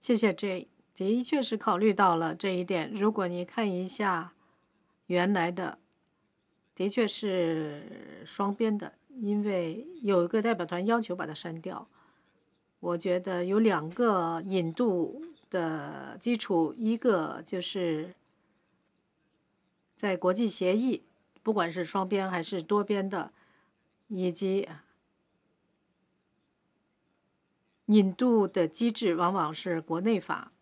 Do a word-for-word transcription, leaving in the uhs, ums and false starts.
谢谢 J，的确是考虑到了这一点。如果你看一下原来的，的确是双边的，因为有一个代表团要求把它删掉。我觉得有两个引渡的基础，一个就是在国际协议，不管是双边还是多边的，以及引渡的机制往往是国内法，